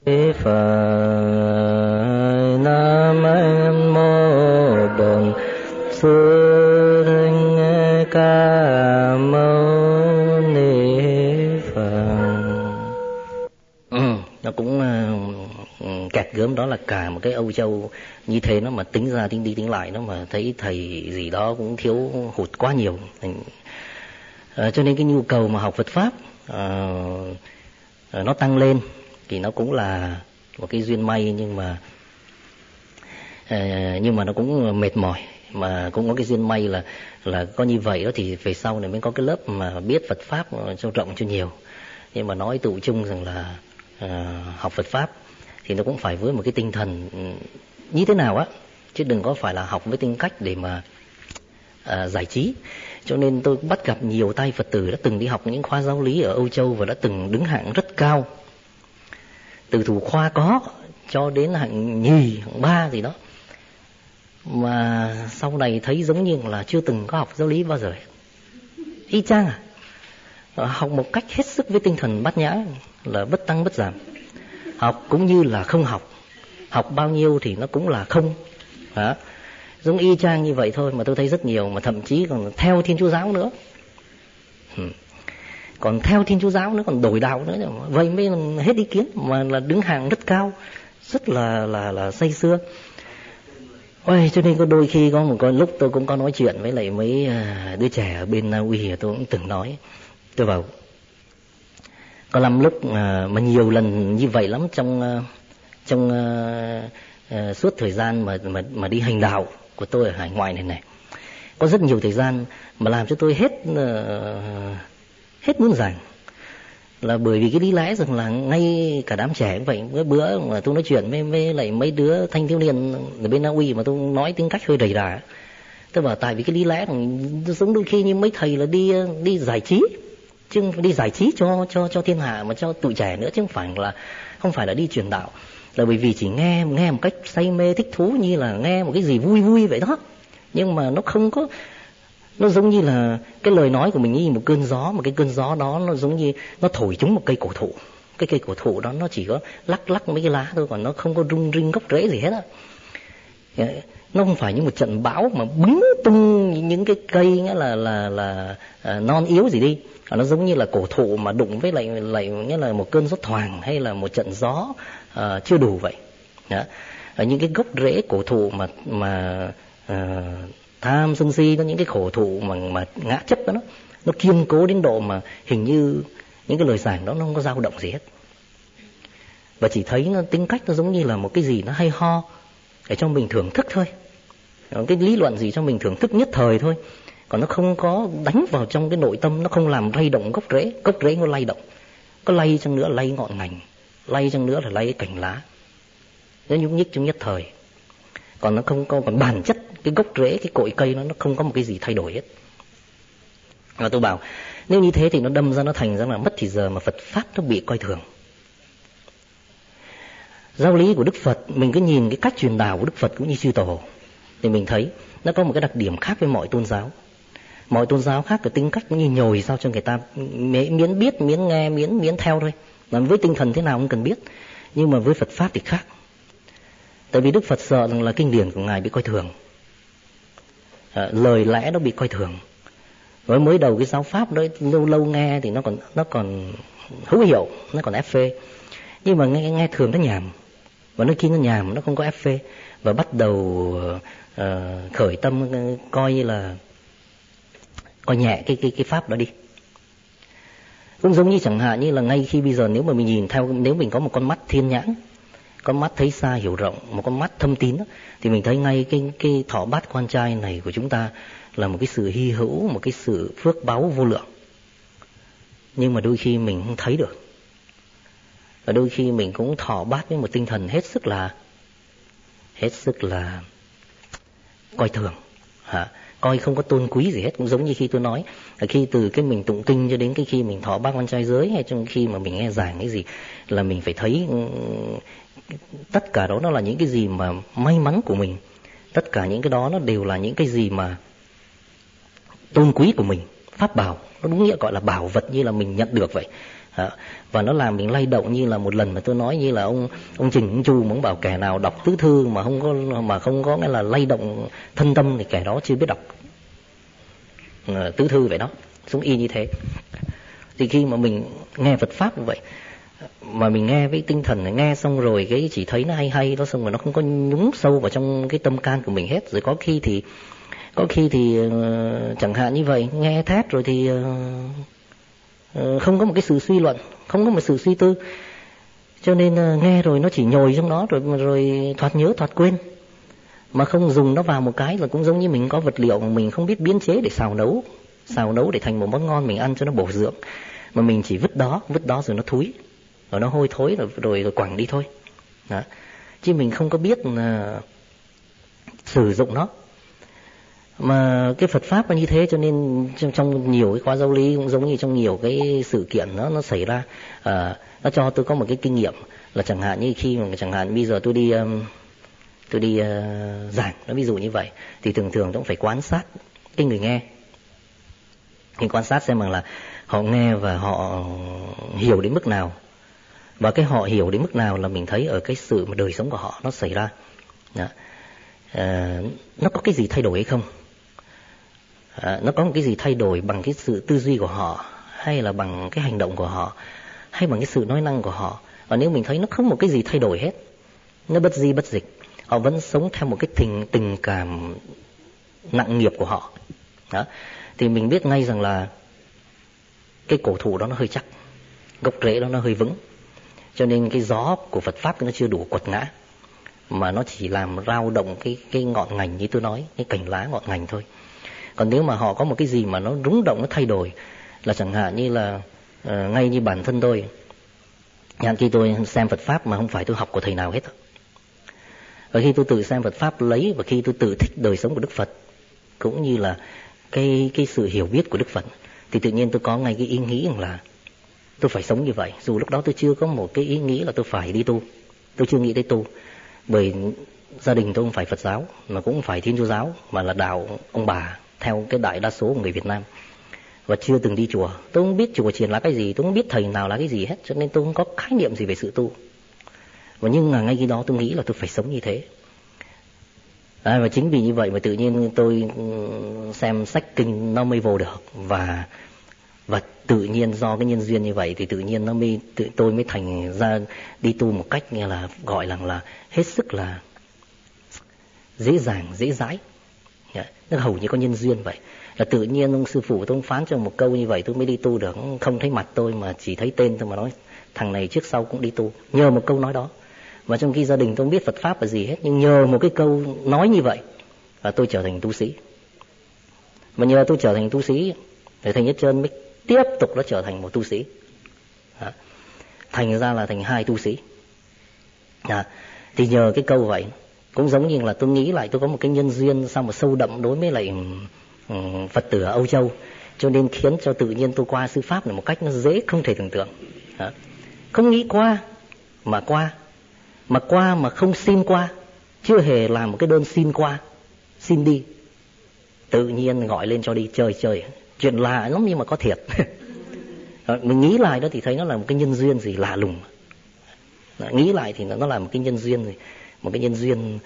Phật Nam Mô Bổn Sư Thích Ca Mâu Ni Phật. Nó cũng kẹt gớm đó là cả một cái Âu Châu như thế, nó mà tính ra tính đi tính lại, nó mà thấy thầy gì đó cũng thiếu hụt quá nhiều. Cho nên cái nhu cầu mà học Phật Pháp nó tăng lên thì nó cũng là một cái duyên may, nhưng mà nó cũng mệt mỏi. Mà cũng có cái duyên may là có như vậy đó, thì về sau này mới có cái lớp mà biết Phật Pháp cho rộng cho nhiều. Nhưng mà nói tụ chung rằng là học Phật Pháp thì nó cũng phải với một cái tinh thần như thế nào á, chứ đừng có phải là học với tính cách để mà giải trí. Cho nên tôi bắt gặp nhiều tay Phật tử đã từng đi học những khóa giáo lý ở Âu Châu và đã từng đứng hạng rất cao, từ thủ khoa có cho đến hạng nhì, hạng ba gì đó, mà sau này thấy giống như là chưa từng có học giáo lý bao giờ. Y chang học một cách hết sức với tinh thần bát nhã, là bất tăng bất giảm. Học cũng như là không học, học bao nhiêu thì nó cũng là không. Giống y chang như vậy thôi, mà tôi thấy rất nhiều, mà thậm chí còn theo Thiên Chúa giáo nữa. Còn theo Thiên Chúa giáo nữa, còn đổi đạo nữa, vậy mới hết ý kiến, mà là đứng hàng rất cao, rất là say sưa. Ôi, cho nên có đôi khi có một lúc tôi cũng có nói chuyện với lại mấy đứa trẻ ở bên Na Uy, tôi cũng từng nói, tôi bảo có lắm lúc mà nhiều lần như vậy lắm trong suốt thời gian mà đi hành đạo của tôi ở hải ngoại này, có rất nhiều thời gian mà làm cho tôi hết muốn giảng. Là bởi vì cái lý lẽ rằng là ngay cả đám trẻ cũng vậy. Cái bữa mà tôi nói chuyện với lại mấy đứa thanh thiếu niên ở bên Na Uy mà tôi nói tính cách hơi đầy đà, tôi bảo tại vì cái lý lẽ giống đôi khi như mấy thầy là đi giải trí, chứ đi giải trí cho thiên hạ mà cho tụi trẻ nữa, chứ không phải là đi truyền đạo. Là bởi vì chỉ nghe một cách say mê thích thú, như là nghe một cái gì vui vui vậy đó, nhưng mà nó không có, nó giống như là cái lời nói của mình như một cơn gió, mà cái cơn gió đó nó giống như nó thổi trúng một cây cổ thụ. Cái cây cổ thụ đó nó chỉ có lắc mấy cái lá thôi, còn nó không có rung rinh gốc rễ gì hết á. Nó không phải như một trận bão mà bứng tung những cái cây nghĩa là non yếu gì đi. Nó giống như là cổ thụ mà đụng với lại nghĩa là một cơn gió thoảng hay là một trận gió chưa đủ vậy. Những cái gốc rễ cổ thụ mà tham sân si, nó những cái khổ thụ mà ngã chấp đó, nó kiên cố đến độ mà hình như những cái lời giảng đó nó không có dao động gì hết, và chỉ thấy nó tính cách nó giống như là một cái gì nó hay ho để cho mình thưởng thức thôi, cái lý luận gì cho mình thưởng thức nhất thời thôi, còn nó không có đánh vào trong cái nội tâm, nó không làm lay động gốc rễ nó lay động, có lay chăng nữa lay ngọn ngành, lay chăng nữa là lay cái cành lá, nó nhúc nhích trong nhất thời, còn nó không có, còn bản chất cái gốc rễ, cái cội cây nó không có một cái gì thay đổi hết. Và tôi bảo nếu như thế thì nó đâm ra nó thành ra là mất thì giờ mà Phật Pháp nó bị coi thường. Giáo lý của Đức Phật, mình cứ nhìn cái cách truyền đạo của Đức Phật cũng như chư Tổ thì mình thấy nó có một cái đặc điểm khác với mọi tôn giáo. Mọi tôn giáo khác cái tính cách cũng như nhồi sao cho người ta miễn biết, miễn nghe, miễn theo thôi. Mà với tinh thần thế nào không cần biết. Nhưng mà với Phật Pháp thì khác. Tại vì Đức Phật sợ rằng là kinh điển của Ngài bị coi thường, lời lẽ nó bị coi thường. Với mới đầu cái giáo Pháp đó lâu nghe thì nó còn hữu hiệu, nó còn ép phê. Nhưng mà nghe thường nó nhàm, và nơi kia nó nhàm, nó không có ép phê, và bắt đầu khởi tâm coi như là coi nhẹ cái Pháp đó đi. Cũng giống như chẳng hạn như là ngay khi bây giờ nếu mà mình nhìn theo, nếu mình có một con mắt thiên nhãn, con mắt thấy xa hiểu rộng, một con mắt thâm tín đó, thì mình thấy ngay cái thọ bát quan trai này của chúng ta là một cái sự hy hữu, một cái sự phước báu vô lượng. Nhưng mà đôi khi mình không thấy được, và đôi khi mình cũng thọ bát với một tinh thần hết sức là coi thường, coi không có tôn quý gì hết. Cũng giống như khi tôi nói là khi từ cái mình tụng kinh cho đến cái khi mình thọ bát quan trai giới, hay trong khi mà mình nghe giảng cái gì là mình phải thấy tất cả đó nó là những cái gì mà may mắn của mình, tất cả những cái đó nó đều là những cái gì mà tôn quý của mình, pháp bảo, nó đúng nghĩa gọi là bảo vật như là mình nhận được vậy. Và nó làm mình lay động, như là một lần mà tôi nói như là ông Trình ông Chu muốn bảo kẻ nào đọc tứ thư mà không có nghĩa là lay động thân tâm thì kẻ đó chưa biết đọc tứ thư vậy đó. Giống y như thế. Thì khi mà mình nghe Phật pháp như vậy, mà mình nghe với tinh thần này, nghe xong rồi cái chỉ thấy nó hay đó, xong rồi nó không có nhúng sâu vào trong cái tâm can của mình hết. Rồi có khi thì chẳng hạn như vậy, nghe thét rồi thì không có một cái sự suy luận, không có một sự suy tư, cho nên nghe rồi nó chỉ nhồi trong đó, rồi thoạt nhớ thoạt quên, mà không dùng nó vào một cái là cũng giống như mình có vật liệu mà mình không biết biến chế để xào nấu để thành một món ngon mình ăn cho nó bổ dưỡng, mà mình chỉ vứt đó rồi nó thúi, rồi nó hôi thối rồi quẳng đi thôi. Đó. Chứ mình không có biết sử dụng nó. Mà cái Phật pháp là như thế, cho nên trong nhiều cái khóa giáo lý cũng giống như trong nhiều cái sự kiện nó xảy ra, nó cho tôi có một cái kinh nghiệm là chẳng hạn như khi mà bây giờ tôi đi giảng, nó ví dụ như vậy, thì thường tôi cũng phải quan sát cái người nghe, mình quan sát xem rằng là họ nghe và họ hiểu đến mức nào, và cái họ hiểu đến mức nào là mình thấy ở cái sự mà đời sống của họ nó xảy ra. Đó. Nó có cái gì thay đổi hay không, nó có một cái gì thay đổi bằng cái sự tư duy của họ, hay là bằng cái hành động của họ, hay bằng cái sự nói năng của họ. Và nếu mình thấy nó không một cái gì thay đổi hết, nó bất di bất dịch, họ vẫn sống theo một cái tình cảm nặng nghiệp của họ. Đó. Thì mình biết ngay rằng là cái cổ thụ đó nó hơi chắc, gốc rễ đó nó hơi vững, cho nên cái gió của Phật pháp nó chưa đủ quật ngã, mà nó chỉ làm rao động cái ngọn ngành như tôi nói, cái cành lá ngọn ngành thôi. Còn nếu mà họ có một cái gì mà nó rung động, nó thay đổi, là chẳng hạn như là ngay như bản thân tôi, khi tôi xem Phật pháp mà không phải tôi học của thầy nào hết, và khi tôi tự xem Phật pháp lấy, và khi tôi tự thích đời sống của Đức Phật cũng như là cái sự hiểu biết của Đức Phật, thì tự nhiên tôi có ngay cái ý nghĩ rằng là tôi phải sống như vậy. Dù lúc đó tôi chưa có một cái ý nghĩ là tôi phải đi tu, tôi chưa nghĩ tới tu, bởi gia đình tôi không phải Phật giáo, mà cũng không phải Thiên Chúa giáo, mà là đạo ông bà theo cái đại đa số của người Việt Nam, và chưa từng đi chùa. Tôi không biết chùa chiền là cái gì, tôi không biết thầy nào là cái gì hết, cho nên tôi không có khái niệm gì về sự tu. Và nhưng mà ngay khi đó tôi nghĩ là tôi phải sống như thế. Và chính vì như vậy mà tự nhiên tôi xem sách kinh nó mới vô được, và tự nhiên do cái nhân duyên như vậy thì tự nhiên tôi mới thành ra đi tu một cách như là gọi là hết sức là dễ dàng, dễ dãi. Nó hầu như có nhân duyên vậy. Là tự nhiên ông sư phụ tôi phán cho một câu như vậy tôi mới đi tu được, không thấy mặt tôi mà chỉ thấy tên tôi mà nói thằng này trước sau cũng đi tu, nhờ một câu nói đó. Mà trong khi gia đình tôi không biết Phật pháp là gì hết, nhưng nhờ một cái câu nói như vậy và tôi trở thành tu sĩ. Mà nhờ tôi trở thành tu sĩ thì Thầy Nhất Chân mới tiếp tục nó trở thành một tu sĩ. Thành ra là thành hai tu sĩ. Thì nhờ cái câu vậy, cũng giống như là tôi nghĩ lại tôi có một cái nhân duyên sao mà sâu đậm đối với lại Phật tử ở Âu Châu, cho nên khiến cho tự nhiên tôi qua sư pháp này một cách nó dễ không thể tưởng tượng. Không nghĩ qua mà không xin qua, chưa hề làm một cái đơn xin qua, xin đi, tự nhiên gọi lên cho đi chơi. Chuyện lạ lắm nhưng mà có thiệt. Mình nghĩ lại đó thì thấy nó là một cái nhân duyên gì lạ lùng. Nghĩ lại thì nó là một cái nhân duyên gì, một cái nhân duyên.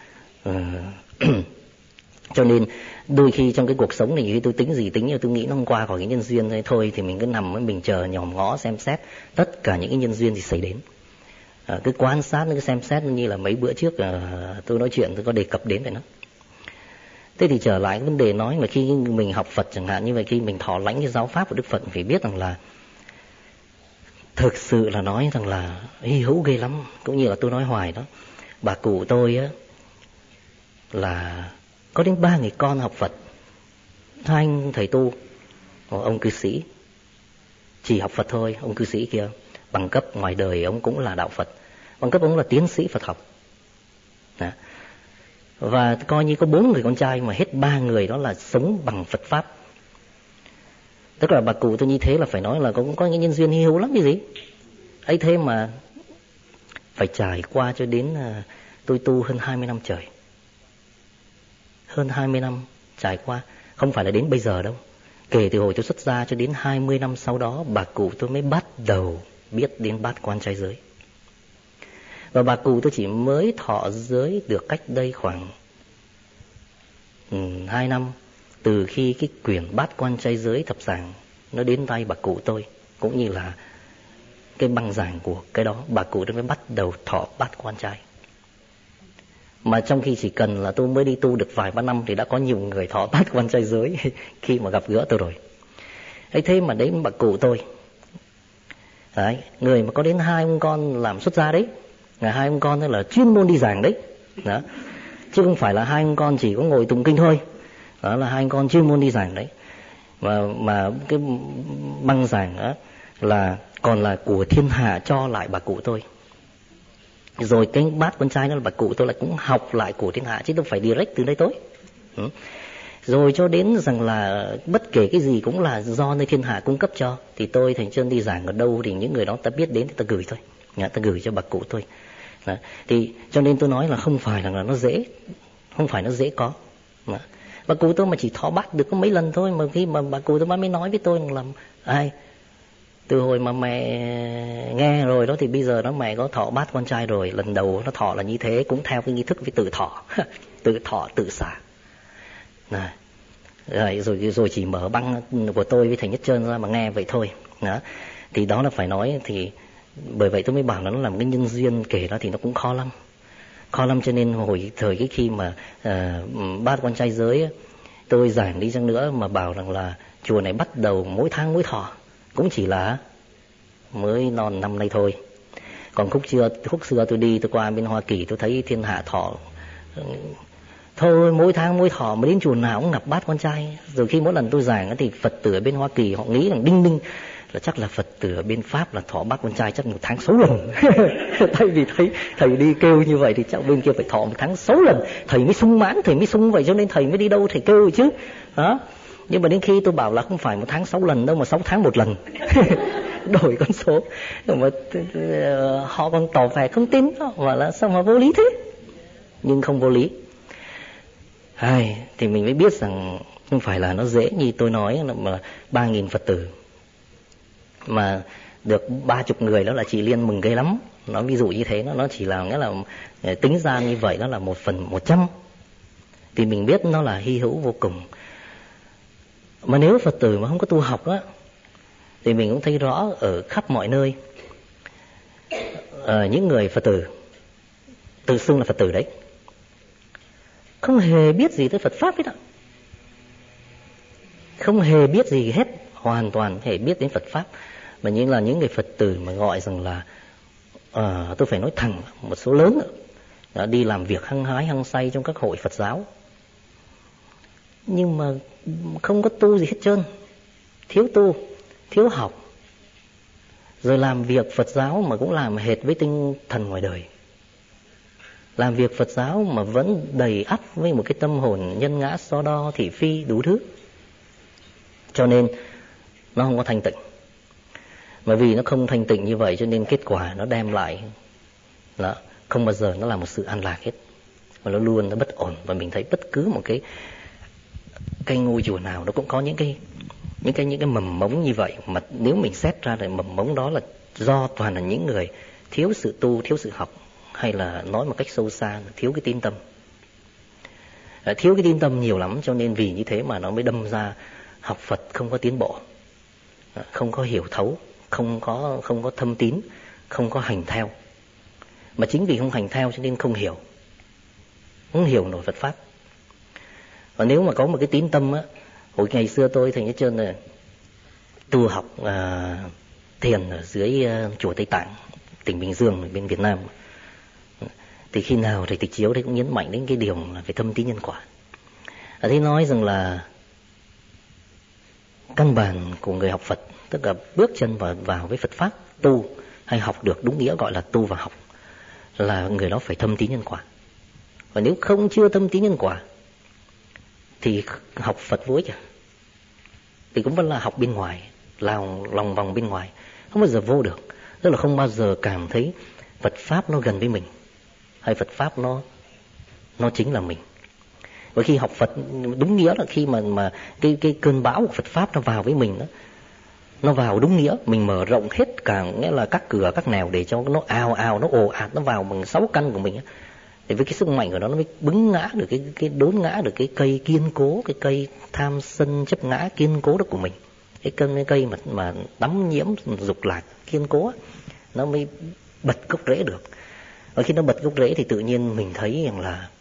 Cho nên đôi khi trong cái cuộc sống này khi tôi tính gì tính, tôi nghĩ nó không qua khỏi cái nhân duyên thôi, thì mình cứ nằm mình chờ nhòm ngó xem xét tất cả những cái nhân duyên gì xảy đến. Cứ quan sát, cứ xem xét như là mấy bữa trước tôi nói chuyện tôi có đề cập đến vậy đó. Thế thì trở lại cái vấn đề nói là khi mình học Phật chẳng hạn như vậy, khi mình thọ lãnh cái giáo pháp của Đức Phật, phải biết rằng là thực sự là nói rằng là hy hữu ghê lắm. Cũng như là tôi nói hoài đó, bà cụ tôi á là có đến 3 người con học Phật, 2 anh thầy tu, ông cư sĩ chỉ học Phật thôi. Ông cư sĩ kia bằng cấp ngoài đời ông cũng là đạo Phật, bằng cấp ông là tiến sĩ Phật học. Và coi như có 4 người con trai mà hết 3 người đó là sống bằng Phật pháp. Tức là bà cụ tôi như thế là phải nói là cũng có những nhân duyên hy hữu lắm cái gì ấy. Thế mà phải trải qua cho đến tôi tu hơn 20 năm trời, hơn 20 năm trải qua, không phải là đến bây giờ đâu. Kể từ hồi tôi xuất gia cho đến 20 năm sau đó, bà cụ tôi mới bắt đầu biết đến bát quan trai giới. Và bà cụ tôi chỉ mới thọ giới được cách đây khoảng 2 năm, từ khi cái quyển bát quan trai giới thập giảng nó đến tay bà cụ tôi, cũng như là cái băng giảng của cái đó, bà cụ tôi mới bắt đầu thọ bát quan trai. Mà trong khi chỉ cần là tôi mới đi tu được vài ba năm thì đã có nhiều người thọ bát quan trai giới khi mà gặp gỡ tôi rồi. Thế mà đến bà cụ tôi đấy, người mà có đến 2 ông con làm xuất gia đấy, là 2 ông con đó là chuyên môn đi giảng đấy đó. Chứ không phải là 2 ông con chỉ có ngồi tụng kinh thôi, đó là 2 ông con chuyên môn đi giảng đấy. Mà cái băng giảng đó là còn là của thiên hạ cho lại bà cụ tôi. Rồi cái bát quan trai đó là bà cụ tôi lại cũng học lại của thiên hạ, chứ không phải direct từ đây tới. Rồi cho đến rằng là bất kể cái gì cũng là do nơi thiên hạ cung cấp cho. Thì tôi Thành Chân đi giảng ở đâu thì những người đó ta biết đến thì ta gửi thôi, ta gửi cho bà cụ tôi. Đó. Thì cho nên tôi nói là không phải là nó dễ, không phải nó dễ có. Đó. Bà cụ tôi mà chỉ thọ bát được có mấy lần thôi, mà khi mà bà cụ tôi mới nói với tôi là ai từ hồi mà mẹ nghe rồi đó thì bây giờ nó mẹ có thọ bát con trai rồi. Lần đầu nó thọ là như thế, cũng theo cái nghi thức với tự thọ tự thọ tự xả này. Rồi chỉ mở băng của tôi với Thầy Nhất Trơn ra mà nghe vậy thôi đó. Thì đó là phải nói, thì bởi vậy tôi mới bảo là nó làm cái nhân duyên kể đó thì nó cũng khó lắm. Cho nên hồi thời cái khi mà bát quan trai giới tôi giảng đi chăng nữa mà bảo rằng là chùa này bắt đầu mỗi tháng mỗi thọ, cũng chỉ là mới non năm nay thôi. Còn khúc xưa tôi đi, tôi qua bên Hoa Kỳ tôi thấy thiên hạ thọ thôi mỗi tháng mỗi thọ, mà đến chùa nào cũng ngập bát quan trai. Rồi khi mỗi lần tôi giảng thì Phật tử ở bên Hoa Kỳ họ nghĩ rằng đinh ninh là chắc là Phật tử ở bên Pháp là thọ bát quan trai chắc 1 tháng 6 lần. Tại vì thấy thầy đi kêu như vậy thì chắc bên kia phải thọ 1 tháng 6 lần thầy mới sung mãn, thầy mới sung vậy, cho nên thầy mới đi đâu thầy kêu chứ đó. Nhưng mà đến khi tôi bảo là không phải 1 tháng 6 lần đâu, mà 6 tháng 1 lần đổi con số mà họ còn tỏ vẻ không tin đó, và là sao mà vô lý thế. Nhưng không vô lý. Thì mình mới biết rằng không phải là nó dễ như tôi nói, mà 3.000 Phật tử mà được 30 người đó là chị Liên mừng ghê lắm. Nó ví dụ như thế, nó chỉ là nghĩa là tính ra như vậy, nó là 1/100 thì mình biết nó là hy hữu vô cùng. Mà nếu Phật tử mà không có tu học á thì mình cũng thấy rõ ở khắp mọi nơi, những người Phật tử tự xưng là Phật tử đấy không hề biết gì tới Phật Pháp hết ạ. Không hề biết gì hết, hoàn toàn hề biết đến Phật Pháp. Mà như là những người Phật tử mà gọi rằng là tôi phải nói thẳng, một số lớn đã đi làm việc hăng hái hăng say trong các hội Phật giáo, nhưng mà không có tu gì hết trơn, thiếu tu, thiếu học. Rồi làm việc Phật giáo mà cũng làm hệt với tinh thần ngoài đời. Làm việc Phật giáo mà vẫn đầy ắp với một cái tâm hồn nhân ngã so đo thị phi đủ thứ. Cho nên nó không có thanh tịnh. Mà vì nó không thanh tịnh như vậy cho nên kết quả nó đem lại là không bao giờ nó là một sự an lạc hết, mà nó luôn nó bất ổn. Và mình thấy bất cứ một cái ngôi chùa nào nó cũng có những cái mầm mống như vậy. Mà nếu mình xét ra thì mầm mống đó là do toàn là những người thiếu sự tu, thiếu sự học, hay là nói một cách sâu xa là thiếu cái tín tâm. Thiếu cái tín tâm nhiều lắm, cho nên vì như thế mà nó mới đâm ra học Phật không có tiến bộ, không có hiểu thấu, không có thâm tín, không có hành theo. Mà chính vì không hành theo cho nên không hiểu nổi Phật Pháp. Và nếu mà có một cái tín tâm á, hồi ngày xưa tôi Thành Nhất Trơn là tu học thiền ở dưới chùa Tây Tạng, tỉnh Bình Dương bên Việt Nam, thì khi nào thầy Tịch Chiếu thì cũng nhấn mạnh đến cái điều là phải thâm tín nhân quả. Thế nói rằng là căn bản của người học Phật, tức là bước chân vào với Phật Pháp, tu hay học được đúng nghĩa gọi là tu và học, là người đó phải thâm tín nhân quả. Và nếu chưa thâm tín nhân quả thì học Phật vô ích thì cũng vẫn là học bên ngoài, lòng vòng bên ngoài, không bao giờ vô được. Tức là không bao giờ cảm thấy Phật Pháp nó gần với mình, hay Phật Pháp nó chính là mình. Và khi học Phật đúng nghĩa là khi mà cái cơn bão của Phật Pháp nó vào với mình đó, nó vào đúng nghĩa, mình mở rộng hết cả nghĩa là các cửa các nẻo để cho nó ào ào, nó ồ ạt, nó vào bằng 6 căn của mình á. Thì với cái sức mạnh của nó mới bứng ngã được cái đốn ngã được cái cây kiên cố, cái cây tham sân chấp ngã kiên cố đó của mình. Cái cây mà đắm nhiễm dục lạc kiên cố á, nó mới bật gốc rễ được. Và khi nó bật gốc rễ thì tự nhiên mình thấy rằng là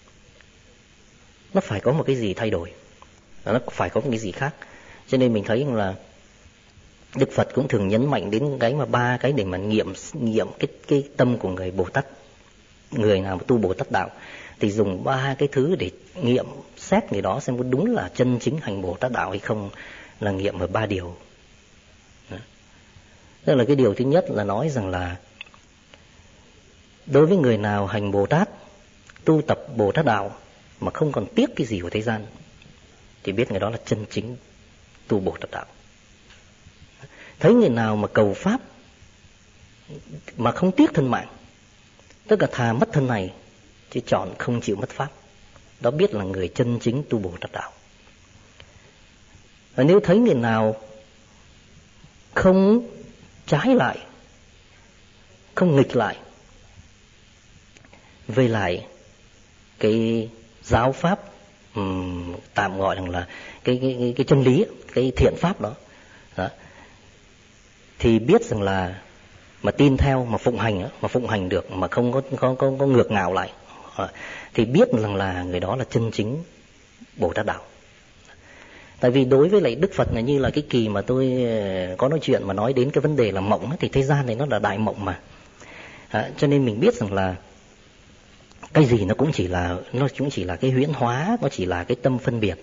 nó phải có một cái gì thay đổi, nó phải có một cái gì khác. Cho nên mình thấy rằng là Đức Phật cũng thường nhấn mạnh đến cái mà 3 cái để mà nghiệm cái tâm của người Bồ Tát. Người nào mà tu Bồ Tát đạo thì dùng 3 cái thứ để nghiệm xét người đó xem có đúng là chân chính hành Bồ Tát đạo hay không, là nghiệm ở 3 điều. Tức là cái điều thứ nhất là nói rằng là đối với người nào hành Bồ Tát, tu tập Bồ Tát đạo mà không còn tiếc cái gì của thế gian thì biết người đó là chân chính tu Bồ Tát đạo. Thấy người nào mà cầu pháp mà không tiếc thân mạng, tức là thà mất thân này chứ chọn không chịu mất pháp, đó biết là người chân chính tu Bồ Tát đạo. Và nếu thấy người nào không trái lại, không nghịch lại về lại cái giáo pháp, tạm gọi là cái chân lý, cái thiện pháp đó, thì biết rằng là mà tin theo, mà phụng hành được, mà không có ngược ngạo lại, thì biết rằng là người đó là chân chính Bồ Tát đạo. Tại vì đối với lại Đức Phật là như là cái kỳ mà tôi có nói chuyện mà nói đến cái vấn đề là mộng, thì thế gian này nó là đại mộng mà. Cho nên mình biết rằng là cái gì nó cũng chỉ là cái huyễn hóa, nó chỉ là cái tâm phân biệt.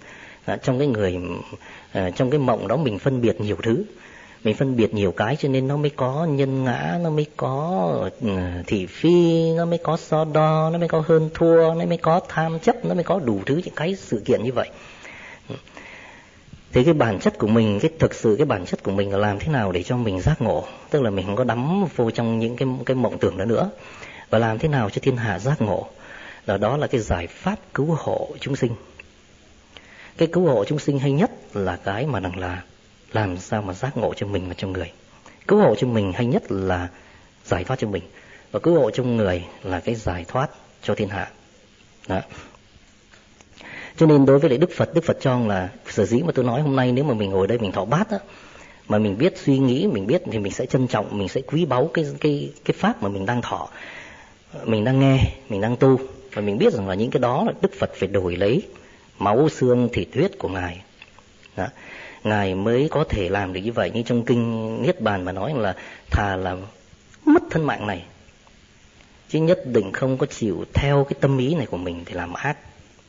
Trong cái mộng đó mình phân biệt nhiều thứ, mình phân biệt nhiều cái, cho nên nó mới có nhân ngã, nó mới có thị phi, nó mới có so đo, nó mới có hơn thua, nó mới có tham chấp, nó mới có đủ thứ những cái sự kiện như vậy. Thế cái bản chất của mình, thực sự cái bản chất của mình là làm thế nào để cho mình giác ngộ, tức là mình không có đắm vô trong những cái mộng tưởng đó nữa, và làm thế nào cho thiên hạ giác ngộ. Đó là cái giải pháp cứu hộ chúng sinh. Cái cứu hộ chúng sinh hay nhất là cái mà rằng là làm sao mà giác ngộ cho mình và cho người. Cứu hộ cho mình hay nhất là giải thoát cho mình, và cứu hộ cho người là cái giải thoát cho thiên hạ. Đó. Cho nên đối với lại Đức Phật cho là sở dĩ mà tôi nói hôm nay, nếu mà mình ngồi đây mình thọ bát á, mà mình biết suy nghĩ, mình biết thì mình sẽ trân trọng, mình sẽ quý báu cái pháp mà mình đang thọ, mình đang nghe, mình đang tu, và mình biết rằng là những cái đó là Đức Phật phải đổi lấy máu xương thịt huyết của Ngài. Đó. Ngài mới có thể làm được như vậy. Như trong kinh Niết Bàn mà nói là thà là mất thân mạng này chứ nhất định không có chịu theo cái tâm ý này của mình thì làm ác.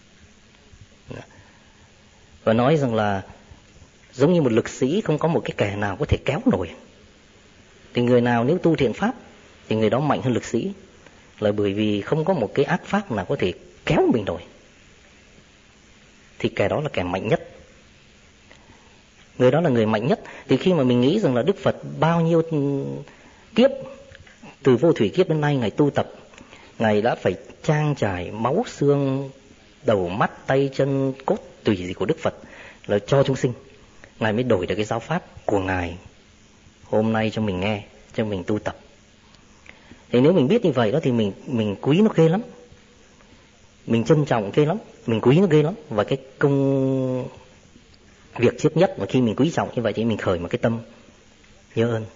Và nói rằng là giống như một lực sĩ, không có một cái kẻ nào có thể kéo nổi. Thì người nào nếu tu thiện pháp thì người đó mạnh hơn lực sĩ, là bởi vì không có một cái ác pháp nào có thể kéo mình nổi, thì kẻ đó là kẻ mạnh nhất. Người đó là người mạnh nhất. Thì khi mà mình nghĩ rằng là Đức Phật bao nhiêu kiếp, từ vô thủy kiếp đến nay Ngài tu tập, Ngài đã phải trang trải máu xương, đầu mắt tay chân cốt tùy gì của Đức Phật là cho chúng sinh, Ngài mới đổi được cái giáo pháp của Ngài hôm nay cho mình nghe, cho mình tu tập. Thì nếu mình biết như vậy đó thì mình quý nó ghê lắm, mình trân trọng ghê lắm, mình quý nó ghê lắm. Và cái công việc trước nhất mà khi mình quý trọng như vậy thì mình khởi một cái tâm nhớ ơn.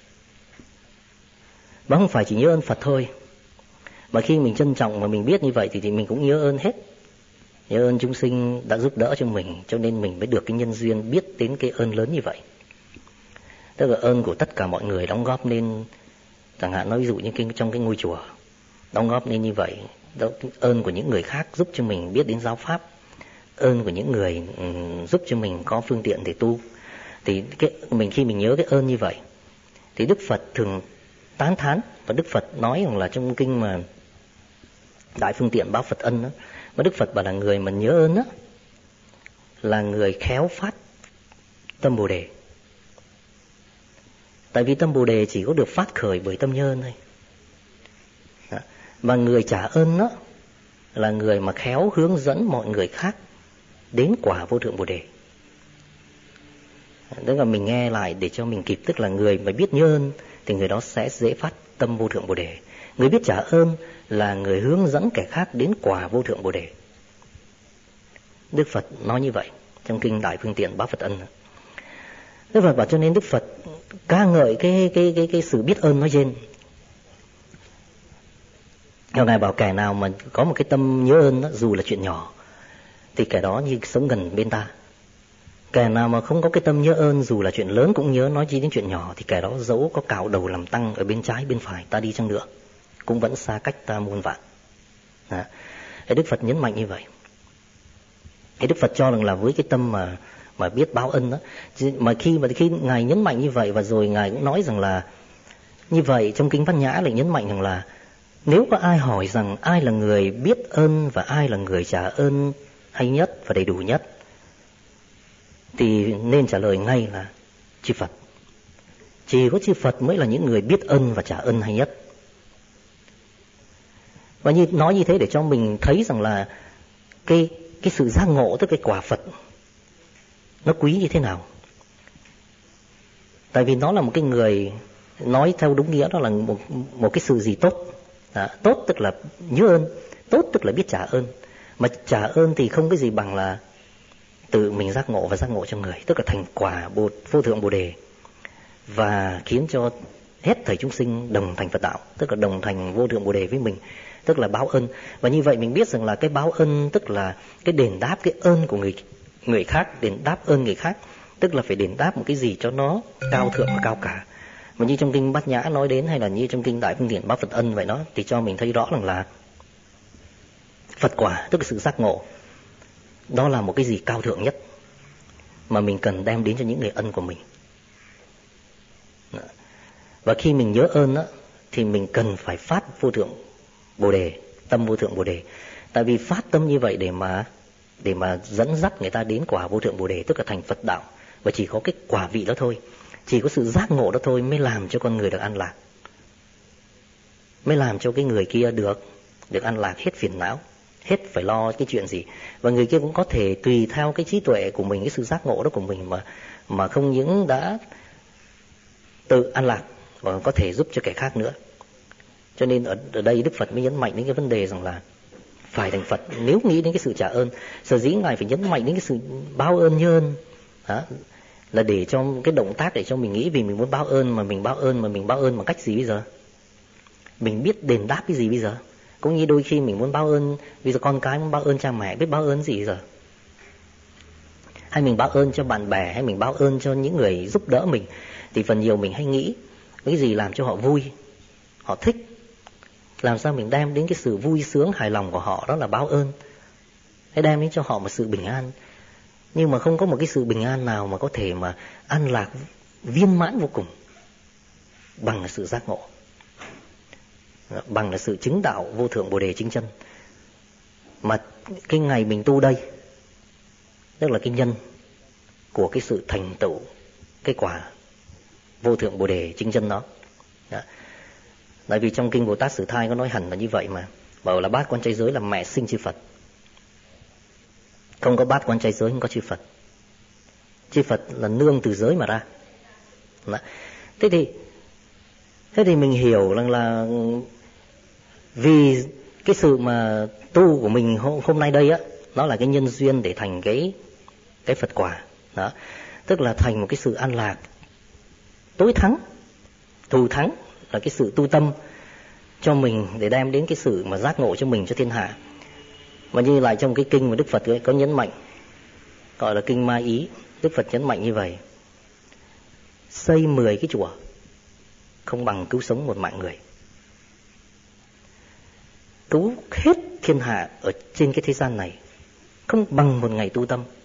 Và không phải chỉ nhớ ơn Phật thôi, mà khi mình trân trọng mà mình biết như vậy thì mình cũng nhớ ơn hết. Nhớ ơn chúng sinh đã giúp đỡ cho mình, cho nên mình mới được cái nhân duyên biết đến cái ơn lớn như vậy. Tức là ơn của tất cả mọi người đóng góp nên, chẳng hạn nói ví dụ như trong cái ngôi chùa đóng góp nên như vậy. Đó, ơn của những người khác giúp cho mình biết đến giáo pháp, ơn của những người giúp cho mình có phương tiện để tu. Thì khi mình nhớ cái ơn như vậy thì Đức Phật thường tán thán. Và Đức Phật nói rằng là trong kinh mà Đại Phương Tiện Báo Phật Ân đó, mà Đức Phật bảo là người mà nhớ ơn đó là người khéo phát tâm Bồ Đề. Tại vì tâm Bồ Đề chỉ có được phát khởi bởi tâm nhớ ơn thôi. Và người trả ơn đó là người mà khéo hướng dẫn mọi người khác đến quả vô thượng Bồ Đề. Tức là mình nghe lại để cho mình kịp. Tức là người mà biết nhớ ơn thì người đó sẽ dễ phát tâm vô thượng Bồ Đề. Người biết trả ơn là người hướng dẫn kẻ khác đến quả vô thượng Bồ Đề. Đức Phật nói như vậy trong kinh Đại Phương Tiện Báo Phật Ân. Đức Phật bảo cho nên Đức Phật ca ngợi cái sự biết ơn nói trên. Ngài bảo kẻ nào mà có một cái tâm nhớ ơn đó, dù là chuyện nhỏ thì kẻ đó như sống gần bên ta. Kẻ nào mà không có cái tâm nhớ ơn, dù là chuyện lớn cũng nhớ, nói chi đến chuyện nhỏ, thì kẻ đó dẫu có cạo đầu làm tăng ở bên trái bên phải ta đi chăng nữa cũng vẫn xa cách ta muôn vạn. Đức Phật nhấn mạnh như vậy. Đức Phật cho rằng là với cái tâm mà biết báo ân đó, mà khi Ngài nhấn mạnh như vậy, và rồi Ngài cũng nói rằng là như vậy trong kinh Bát Nhã lại nhấn mạnh rằng là nếu có ai hỏi rằng ai là người biết ơn và ai là người trả ơn hay nhất và đầy đủ nhất, thì nên trả lời ngay là chư Phật. Chỉ có chư Phật mới là những người biết ơn và trả ơn hay nhất. Và nói như thế để cho mình thấy rằng là cái sự giác ngộ, tức cái quả Phật nó quý như thế nào. Tại vì nó là một cái người, nói theo đúng nghĩa đó là một cái sự gì tốt. Tốt tức là nhớ ơn, tốt tức là biết trả ơn. Mà trả ơn thì không cái gì bằng là tự mình giác ngộ và giác ngộ cho người, tức là thành quả vô thượng Bồ Đề, và khiến cho hết thảy chúng sinh đồng thành Phật đạo, tức là đồng thành vô thượng Bồ Đề với mình, tức là báo ơn. Và như vậy mình biết rằng là cái báo ơn tức là cái đền đáp cái ơn của người khác, đền đáp ơn người khác, tức là phải đền đáp một cái gì cho nó cao thượng và cao cả. Mà như trong kinh Bát Nhã nói đến, hay là như trong kinh Đại Phương Tiện Báo Phật Ân vậy đó, thì cho mình thấy rõ rằng là Phật quả, tức là sự giác ngộ, đó là một cái gì cao thượng nhất mà mình cần đem đến cho những người ân của mình. Và khi mình nhớ ơn đó, thì mình cần phải phát vô thượng Bồ Đề, tâm vô thượng Bồ Đề. Tại vì phát tâm như vậy để mà dẫn dắt người ta đến quả vô thượng Bồ Đề, tức là thành Phật đạo. Và chỉ có cái quả vị đó thôi, chỉ có sự giác ngộ đó thôi mới làm cho con người được an lạc, mới làm cho cái người kia được an lạc, hết phiền não, hết phải lo cái chuyện gì. Và người kia cũng có thể tùy theo cái trí tuệ của mình, cái sự giác ngộ đó của mình mà không những đã tự an lạc và có thể giúp cho kẻ khác nữa. Cho nên ở đây Đức Phật mới nhấn mạnh đến cái vấn đề rằng là phải thành Phật nếu nghĩ đến cái sự trả ơn. Sở dĩ Ngài phải nhấn mạnh đến cái sự báo ơn nhớ ơn đó, là để cho cái động tác để cho mình nghĩ, vì mình muốn báo ơn mà mình báo ơn bằng cách gì bây giờ? Mình biết đền đáp cái gì bây giờ? Cũng như đôi khi mình muốn báo ơn, bây giờ con cái muốn báo ơn cha mẹ, biết báo ơn gì bây giờ? Hay mình báo ơn cho bạn bè, hay mình báo ơn cho những người giúp đỡ mình, thì phần nhiều mình hay nghĩ cái gì làm cho họ vui, họ thích, làm sao mình đem đến cái sự vui sướng hài lòng của họ, đó là báo ơn, hay đem đến cho họ một sự bình an. Nhưng mà không có một cái sự bình an nào mà có thể mà an lạc viên mãn vô cùng bằng là sự giác ngộ, bằng là sự chứng đạo vô thượng Bồ Đề chính chân. Mà cái ngày mình tu đây, tức là cái nhân của cái sự thành tựu cái quả vô thượng Bồ Đề chính chân đó. Tại vì trong kinh Bồ Tát Sử Thai có nói hẳn là như vậy mà, bảo là bát quan trai giới là mẹ sinh chư Phật. Không có bát quan trai giới không có chư Phật. Chư Phật là nương từ giới mà ra. Thế thì mình hiểu rằng là vì cái sự mà tu của mình hôm nay đây á, nó là cái nhân duyên để thành cái Phật quả đó, tức là thành một cái sự an lạc tối thắng, thù thắng là cái sự tu tâm cho mình, để đem đến cái sự mà giác ngộ cho mình, cho thiên hạ. Và như lại trong cái kinh mà Đức Phật có nhấn mạnh, gọi là kinh Ma Ý, Đức Phật nhấn mạnh như vậy: xây 10 cái chùa không bằng cứu sống một mạng người. Cứu hết thiên hạ ở trên cái thế gian này không bằng một ngày tu tâm.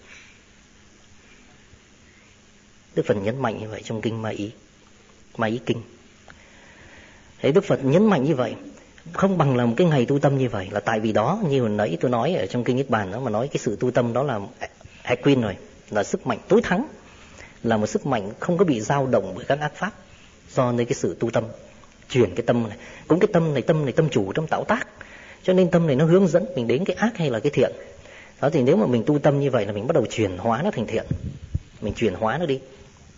Đức Phật nhấn mạnh như vậy trong kinh Ma Ý kinh. Thế Đức Phật nhấn mạnh như vậy, không bằng là một cái ngày tu tâm như vậy, là tại vì đó, như hồi nãy tôi nói ở trong kinh Niết Bàn đó, mà nói cái sự tu tâm đó là equin rồi, là sức mạnh tối thắng, là một sức mạnh không có bị dao động bởi các ác pháp, do nên cái sự tu tâm chuyển cái tâm này, cũng cái tâm này tâm chủ trong tạo tác, cho nên tâm này nó hướng dẫn mình đến cái ác hay là cái thiện đó. Thì nếu mà mình tu tâm như vậy là mình bắt đầu chuyển hóa nó thành thiện, mình chuyển hóa nó đi,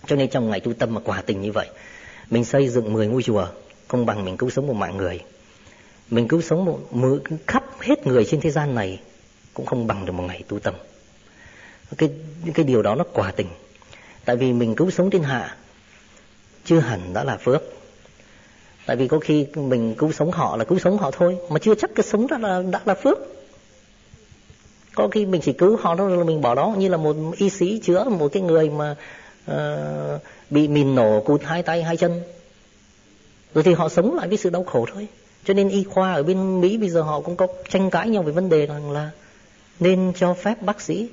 Cho nên trong ngày tu tâm mà quả tình như vậy, mình xây dựng 10 ngôi chùa không bằng mình cứu sống một mạng người. Mình cứu sống khắp hết người trên thế gian này cũng không bằng được một ngày tu tâm. Cái điều đó nó quả tình. Tại vì mình cứu sống thiên hạ chưa hẳn đã là phước. Tại vì có khi mình cứu sống họ là cứu sống họ thôi, mà chưa chắc cái sống đó đã là phước. Có khi mình chỉ cứu họ đó là mình bỏ đó, như là một y sĩ chữa một cái người mà bị mìn nổ cụt 2 tay 2 chân, rồi thì họ sống lại với sự đau khổ thôi. Cho nên y khoa ở bên Mỹ bây giờ họ cũng có tranh cãi nhau về vấn đề rằng là nên cho phép bác sĩ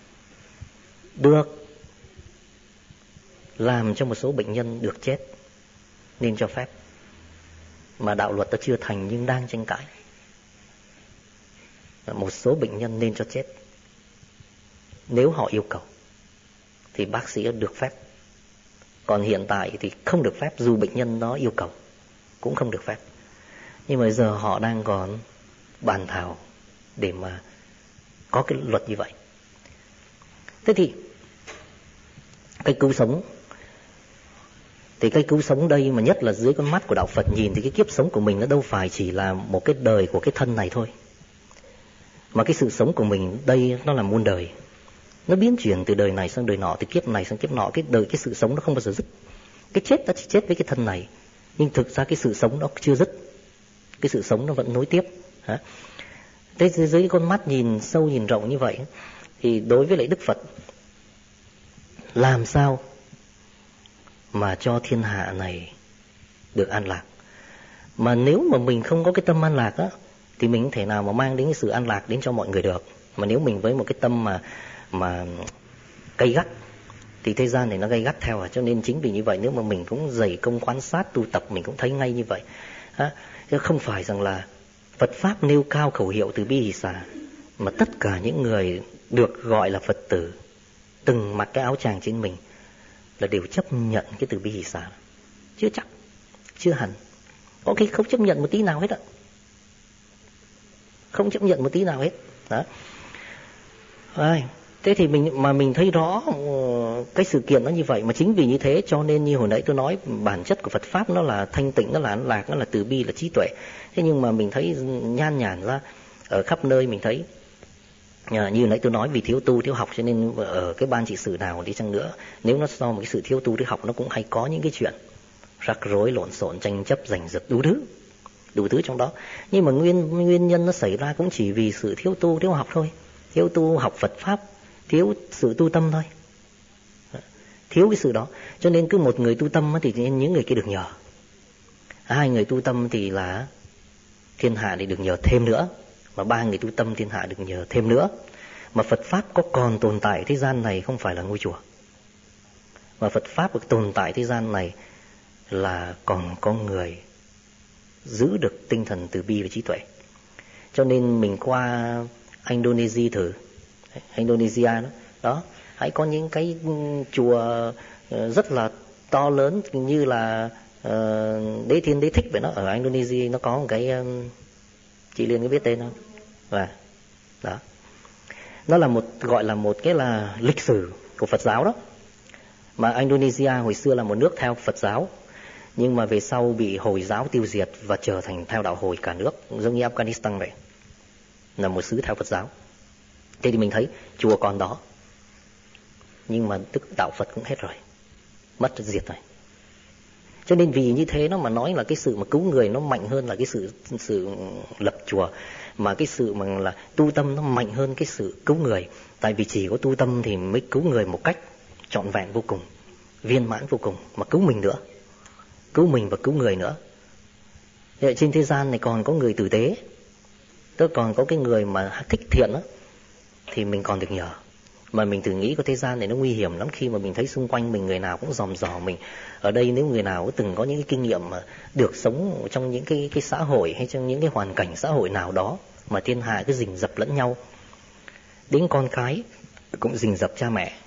được làm cho một số bệnh nhân được chết, nên cho phép. Mà đạo luật đã chưa thành nhưng đang tranh cãi. Một số bệnh nhân nên cho chết, nếu họ yêu cầu thì bác sĩ được phép. Còn hiện tại thì không được phép, dù bệnh nhân đó yêu cầu cũng không được phép. Nhưng mà giờ họ đang còn bàn thảo để mà có cái luật như vậy. Thế thì cái cứu sống, thì cái cứu sống đây mà nhất là dưới con mắt của đạo Phật nhìn thì cái kiếp sống của mình nó đâu phải chỉ là một cái đời của cái thân này thôi, mà cái sự sống của mình đây nó là muôn đời. Nó biến chuyển từ đời này sang đời nọ, từ kiếp này sang kiếp nọ. Cái sự sống nó không bao giờ dứt. Cái chết nó chỉ chết với cái thân này, nhưng thực ra cái sự sống nó chưa dứt. Cái sự sống nó vẫn nối tiếp. Thế dưới con mắt nhìn sâu nhìn rộng như vậy, thì đối với lại Đức Phật, làm sao mà cho thiên hạ này được an lạc? Mà nếu mà mình không có cái tâm an lạc á, thì mình không thể nào mà mang đến cái sự an lạc đến cho mọi người được. Mà nếu mình với một cái tâm mà gay gắt thì thế gian này nó gay gắt theo. Cho nên chính vì như vậy, nếu mà mình cũng dày công quan sát tu tập, mình cũng thấy ngay như vậy. Chứ không phải rằng là Phật Pháp nêu cao khẩu hiệu từ bi hỷ xả, mà tất cả những người được gọi là Phật tử, từng mặc cái áo tràng trên mình, là đều chấp nhận cái từ bi hỷ xả. Chưa chắc, chưa hẳn. Có khi không chấp nhận một tí nào hết ạ. Không chấp nhận một tí nào hết. Đó. Thế thì mình thấy rõ cái sự kiện nó như vậy. Mà chính vì như thế cho nên như hồi nãy tôi nói, bản chất của Phật Pháp nó là thanh tịnh, nó là an lạc, nó là từ bi, là trí tuệ. Thế nhưng mà mình thấy nhan nhản ra ở khắp nơi. Mình thấy như nãy tôi nói, vì thiếu tu thiếu học, cho nên ở cái ban trị sự nào đi chăng nữa, nếu nó so một cái sự thiếu tu thiếu học, nó cũng hay có những cái chuyện rắc rối lộn xộn, tranh chấp giành giật đủ thứ trong đó. Nhưng mà nguyên nhân nó xảy ra cũng chỉ vì sự thiếu tu thiếu học thôi. Thiếu tu học Phật Pháp, thiếu sự tu tâm thôi. Thiếu cái sự đó. Cho nên cứ một người tu tâm thì những người kia được nhờ. 2 người tu tâm thì là thiên hạ thì được nhờ thêm nữa. Mà 3 người tu tâm thiên hạ được nhờ thêm nữa. Mà Phật Pháp có còn tồn tại thế gian này không phải là ngôi chùa. Mà Phật Pháp được tồn tại thế gian này là còn có người giữ được tinh thần từ bi và trí tuệ. Cho nên mình qua Indonesia thử, Indonesia đó, hãy có những cái chùa rất là to lớn như là Đế Thiên Đế Thích vậy. Nó ở Indonesia nó có một cái, chị Liên có biết tên không? Và đó, nó là gọi là một cái là lịch sử của Phật giáo đó. Mà Indonesia hồi xưa là một nước theo Phật giáo, nhưng mà về sau bị Hồi giáo tiêu diệt và trở thành theo đạo Hồi cả nước, giống như Afghanistan vậy, là một xứ theo Phật giáo. Thế thì mình thấy chùa còn đó, nhưng mà đạo Phật cũng hết rồi, mất diệt rồi. Cho nên vì như thế nó mà nói là cái sự mà cứu người nó mạnh hơn là cái sự lập chùa, mà cái sự mà là tu tâm nó mạnh hơn cái sự cứu người. Tại vì chỉ có tu tâm thì mới cứu người một cách trọn vẹn vô cùng, viên mãn vô cùng, mà cứu mình nữa, cứu mình và cứu người nữa. Vậy trên thế gian này còn có người tử tế, tức còn có cái người mà thích thiện đó, thì mình còn được nhờ. Mà mình thử nghĩ có thế gian này nó nguy hiểm lắm, khi mà mình thấy xung quanh mình người nào cũng dòm dò mình. Ở đây nếu người nào có từng có những cái kinh nghiệm mà được sống trong những cái xã hội hay trong những cái hoàn cảnh xã hội nào đó mà thiên hạ cứ rình rập lẫn nhau, đến con cái cũng rình rập cha mẹ,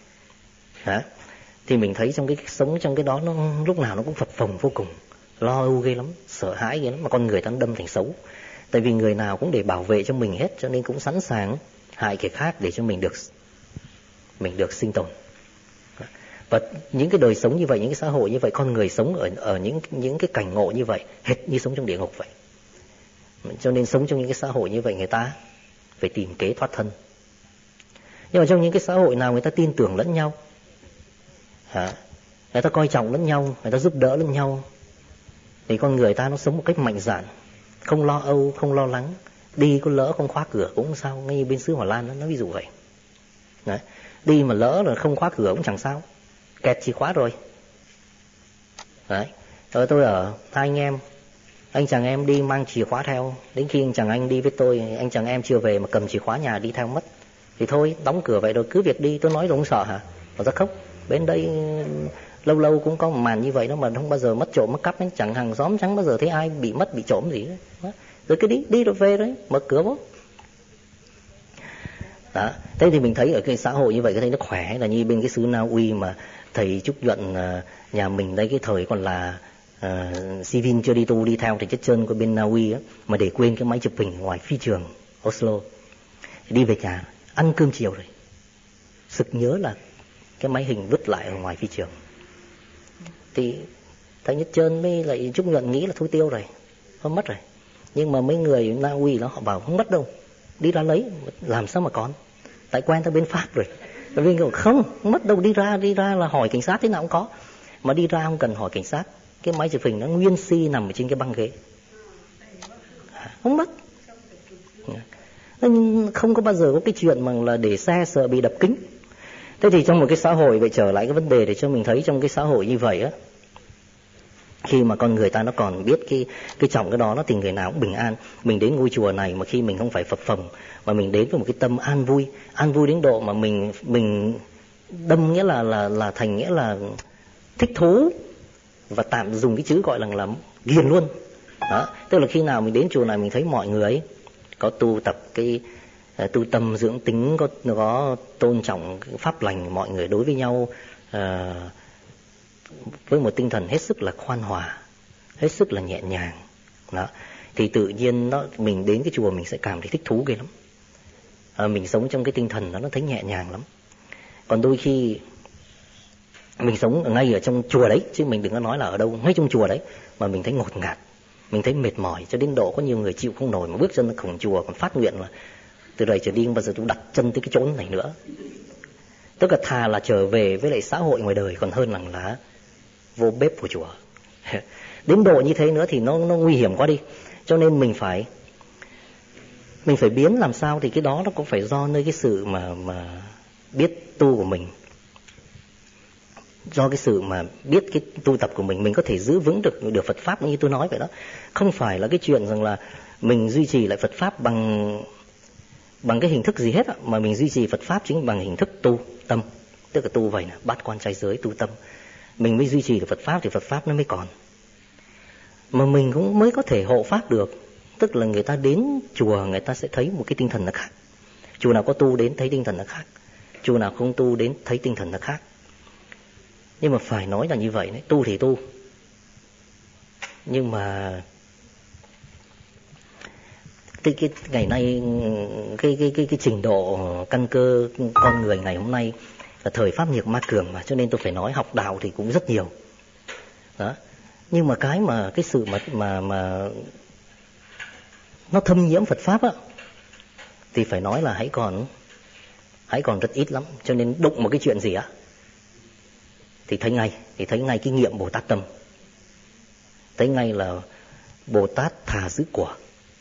thì mình thấy trong cái sống trong cái đó nó lúc nào nó cũng phập phồng vô cùng, lo âu ghê lắm, sợ hãi ghê lắm, mà con người ta đâm thành xấu. Tại vì người nào cũng để bảo vệ cho mình hết, cho nên cũng sẵn sàng hại kẻ khác để cho mình được sinh tồn. Và những cái đời sống như vậy, những cái xã hội như vậy, con người sống ở những cái cảnh ngộ như vậy, hệt như sống trong địa ngục vậy. Cho nên sống trong những cái xã hội như vậy, người ta phải tìm kế thoát thân. Nhưng mà trong những cái xã hội nào người ta tin tưởng lẫn nhau, người ta coi trọng lẫn nhau, người ta giúp đỡ lẫn nhau, thì con người ta nó sống một cách mạnh dạn, không lo âu, không lo lắng. Đi có lỡ không khóa cửa cũng không sao, ngay như bên xứ Hòa Lan nó ví dụ vậy. Đấy. Đi mà lỡ là không khóa cửa cũng chẳng sao, kẹt chìa khóa rồi. Đấy. Rồi tôi ở hai anh em, anh chàng em đi mang chìa khóa theo, đến khi anh chàng anh đi với tôi, anh chàng em chưa về mà cầm chìa khóa nhà đi theo mất, thì thôi đóng cửa vậy rồi cứ việc đi. Tôi nói rồi không sợ hả? Mà ra khóc. Bên đây lâu lâu cũng có một màn như vậy đó, mà không bao giờ mất trộm mất cắp ấy, chẳng hàng xóm chẳng bao giờ thấy ai bị mất bị trộm gì đó. Rồi cứ đi rồi về đấy, mở cửa vô. Đó. Thế thì mình thấy ở cái xã hội như vậy cái thấy nó khỏe, là như bên cái xứ Na Uy mà thầy Trúc Nhuận nhà mình đây, cái thời còn là Sivin chưa đi tu, đi theo thầy Chất Trơn của bên Na Uy á, mà để quên cái máy chụp hình ngoài phi trường Oslo. Đi về nhà ăn cơm chiều rồi sực nhớ là cái máy hình vứt lại ở ngoài phi trường. Thì thầy Nhất Trơn mới lại Trúc Nhuận nghĩ là thôi tiêu rồi, không mất rồi. Nhưng mà mấy người Na Uy đó họ bảo không mất đâu, đi ra lấy, làm sao mà còn, tại quen tới bên Pháp rồi. Rồi viên bảo không mất đâu, đi ra là hỏi cảnh sát thế nào cũng có, mà đi ra không cần hỏi cảnh sát, cái máy chụp hình nó nguyên si nằm ở trên cái băng ghế, không mất. Nên không có bao giờ có cái chuyện mà là để xe sợ bị đập kính. Thế thì trong một cái xã hội vậy, trở lại cái vấn đề để cho mình thấy trong cái xã hội như vậy á, khi mà con người ta nó còn biết cái trọng cái đó thì người nào cũng bình an. Mình đến ngôi chùa này mà khi mình không phải phập phồng, mà mình đến với một cái tâm an vui đến độ mà mình đâm nghĩa là thành nghĩa là thích thú, và tạm dùng cái chữ gọi là ghiền luôn. Đó, tức là khi nào mình đến chùa này mình thấy mọi người ấy có tu tập cái tu tâm dưỡng tính, có tôn trọng pháp lành, mọi người đối với nhau với một tinh thần hết sức là khoan hòa, hết sức là nhẹ nhàng. Đó, thì tự nhiên mình đến cái chùa mình sẽ cảm thấy thích thú ghê lắm. Mình sống trong cái tinh thần đó nó thấy nhẹ nhàng lắm. Còn đôi khi mình sống ngay ở trong chùa đấy, chứ mình đừng có nói là ở đâu, ngay trong chùa đấy mà mình thấy ngột ngạt, mình thấy mệt mỏi, cho đến độ có nhiều người chịu không nổi mà bước chân ra cổng chùa còn phát nguyện là từ đây trở đi không bao giờ tôi đặt chân tới cái chỗ này nữa. Tức là thà là trở về với lại xã hội ngoài đời còn hơn là vô bếp của chùa. Đến độ như thế nữa thì nó nguy hiểm quá đi. Cho nên mình phải biến làm sao thì cái đó nó cũng phải do nơi cái sự mà biết tu của mình, do cái sự mà biết cái tu tập của mình có thể giữ vững được Phật pháp như tôi nói vậy đó. Không phải là cái chuyện rằng là mình duy trì lại Phật pháp bằng cái hình thức gì hết, mà mình duy trì Phật pháp chính bằng hình thức tu tâm, tức là tu vậy nè, bát quan trai giới tu tâm, mình mới duy trì được Phật pháp thì Phật pháp nó mới còn, mà mình cũng mới có thể hộ pháp được. Tức là người ta đến chùa người ta sẽ thấy một cái tinh thần nó khác. Chùa nào có tu đến thấy tinh thần nó khác, chùa nào không tu đến thấy tinh thần nó khác. Nhưng mà phải nói là như vậy đấy, tu thì tu, nhưng mà cái ngày nay cái trình độ căn cơ con người ngày hôm nay là thời pháp nhược ma cường mà, cho nên tôi phải nói học đạo thì cũng rất nhiều đó. Nhưng mà cái sự mà nó thâm nhiễm Phật pháp á thì phải nói là hãy còn rất ít lắm. Cho nên đụng một cái chuyện gì á thì thấy ngay cái nghiệm Bồ Tát tâm, thấy ngay là Bồ Tát thà giữ của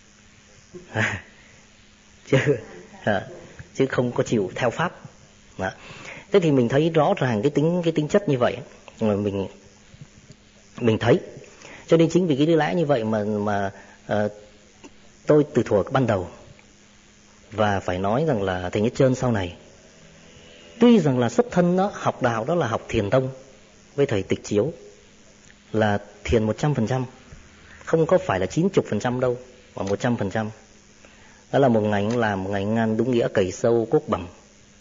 chứ không có chịu theo pháp đó. Thế thì mình thấy rõ ràng cái tính chất như vậy mà mình thấy. Cho nên chính vì cái lý lẽ như vậy mà tôi từ thuở ban đầu, và phải nói rằng là thầy Nhất Trơn sau này, tuy rằng là xuất thân đó, học đạo đó là học thiền tông với thầy Tịch Chiếu, là thiền 100%, không có phải là 90% đâu, mà 100%. Đó là một ngành làm một ngành ngan đúng nghĩa cày sâu cuốc bầm.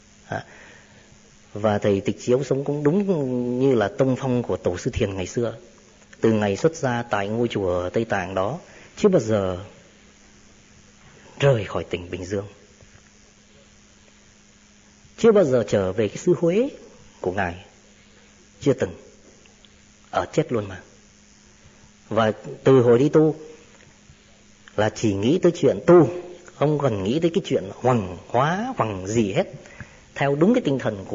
Và thầy Tịch Chiếu sống cũng đúng như là tông phong của tổ sư Thiền ngày xưa. Từ ngày xuất gia tại ngôi chùa Tây Tạng đó, chưa bao giờ rời khỏi tỉnh Bình Dương, chưa bao giờ trở về cái xứ Huế của ngài. Chưa từng. Ở chết luôn mà. Và từ hồi đi tu là chỉ nghĩ tới chuyện tu, không cần nghĩ tới cái chuyện hoằng hóa hoằng gì hết, theo đúng cái tinh thần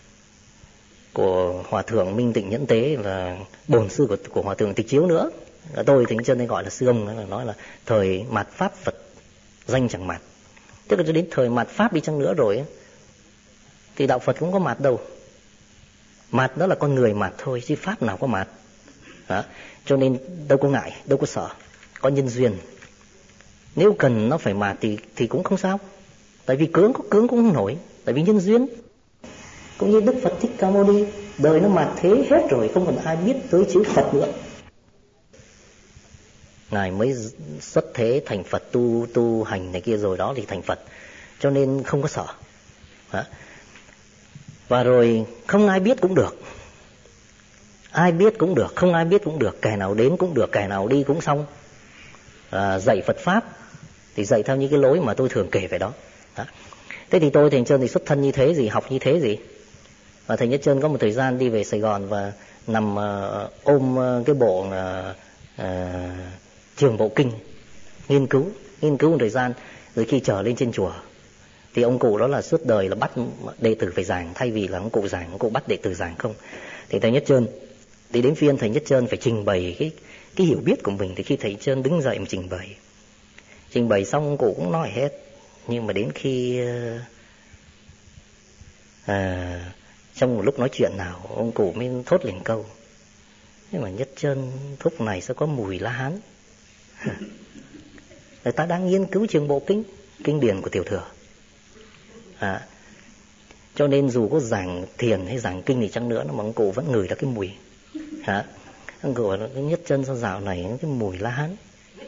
của Hòa Thượng Minh Tịnh Nhẫn Tế, là bổn sư của Hòa Thượng Tịch Chiếu nữa. Tôi thì chân đây gọi là sư ông, nói là thời mạt Pháp Phật danh chẳng mạt. Tức là cho đến thời mạt Pháp đi chăng nữa rồi thì đạo Phật cũng có mạt đâu. Mạt đó là con người mạt thôi, chứ Pháp nào có mạt. Đó. Cho nên đâu có ngại, đâu có sợ, có nhân duyên. Nếu cần nó phải mạt thì cũng không sao. Tại vì cưỡng cũng không nổi, tại vì nhân duyên. Cũng như Đức Phật Thích Ca Mâu Ni, đời nó mạt thế hết rồi, không còn ai biết tới chữ Phật nữa. Ngài mới xuất thế thành Phật, tu hành này kia rồi đó thì thành Phật. Cho nên không có sợ. Đó. Và rồi không ai biết cũng được. Ai biết cũng được, không ai biết cũng được. Kẻ nào đến cũng được, kẻ nào đi cũng xong. Dạy Phật Pháp thì dạy theo những cái lối mà tôi thường kể về đó. Đó. Thế thì tôi Thầy Nhất Trơn thì xuất thân như thế gì, học như thế gì. Và Thầy Nhất Trơn có một thời gian đi về Sài Gòn và nằm ôm cái bộ Trường Bộ Kinh, nghiên cứu một thời gian. Rồi khi trở lên trên chùa thì ông cụ đó là suốt đời là bắt đệ tử phải giảng, thay vì là ông cụ giảng, ông cụ bắt đệ tử giảng không. Thì Thầy Nhất Trơn, thì đến phiên Thầy Nhất Trơn phải trình bày cái hiểu biết của mình. Thì khi Thầy Nhất Trơn đứng dậy mà trình bày xong ông cụ cũng nói hết. Nhưng mà đến khi trong một lúc nói chuyện nào, ông cụ mới thốt lên câu: nhưng mà Nhất Trơn thuốc này sao có mùi La Hán? Người ta đang nghiên cứu Trường Bộ Kinh, kinh điển của Tiểu Thừa. Cho nên dù có giảng thiền hay giảng kinh thì chăng nữa, mà ông cụ vẫn ngửi ra cái mùi. Ông cụ nói: Nhất Trơn sao dạo này cái mùi La Hán?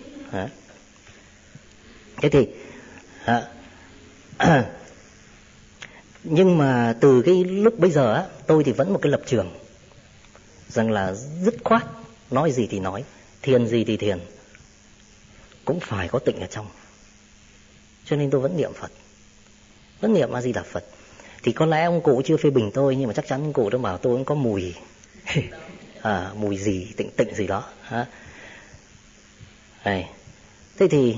Thế thì nhưng mà từ cái lúc bây giờ tôi thì vẫn một cái lập trường rằng là dứt khoát, nói gì thì nói, thiền gì thì thiền, cũng phải có tịnh ở trong. Cho nên tôi vẫn niệm Phật, vẫn niệm A Di Đà Phật. Thì có lẽ ông cụ chưa phê bình tôi, nhưng mà chắc chắn ông cụ đã bảo tôi cũng có mùi mùi gì, tịnh gì đó. Thế thì